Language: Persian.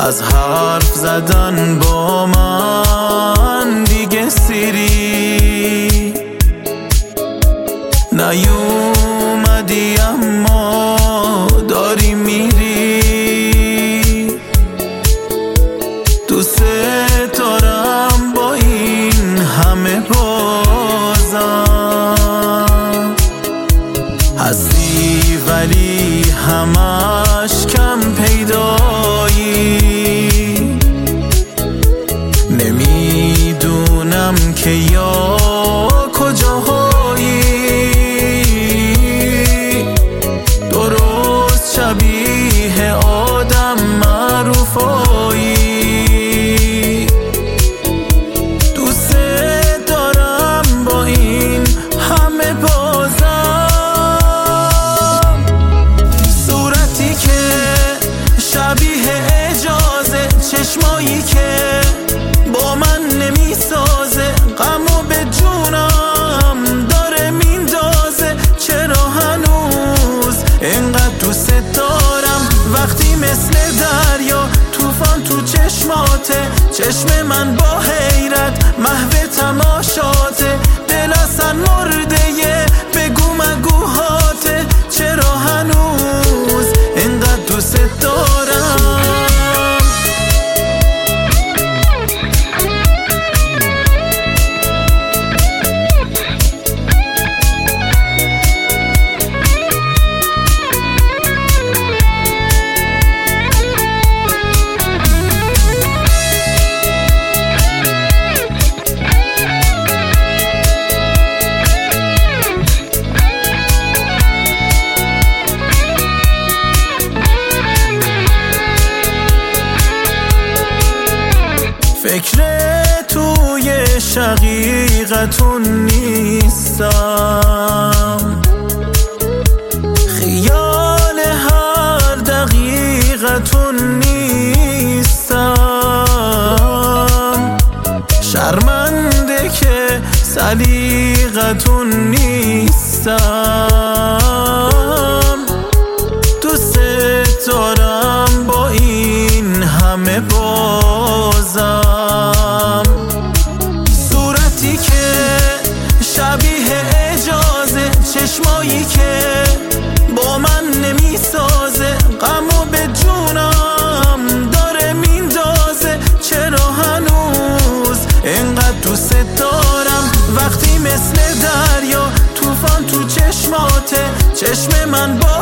از حرف زدن با من دیگه سیری نیومدی، اما داری میری. دوست دارم با این همه بازم هستی، ولی همش کم پیدایی. نمیدونم که یا کجاهایی، درست شبیه آدم معروفایی. دوست دارم با این همه بازم صورتی که شبیه اجازه، چشمایی که با من نمیسازه، غمو به جونم داره میندازه. چرا هنوز اینقدر دوست دارم؟ وقتی مثل دریا طوفان تو چشماته، چشم من با حیرت محو تماشاته. دل اصلا مرده بگو مگوهاته. چرا هنوز اینقدر دوست دارم؟ فکر توی شقیقتون نیستم، خیال هر دقیقتون نیستم. شرمنده که سلیقتون نیستم. دوست دارم با این همه بازم صورتی که شبیه اجازه، چشمایی که با من نمیسازه، غمو به جونم داره میندازه. چرا هنوز اینقدر دوست دارم؟ وقتی مثل دریا طوفان تو چشماته، چشم من با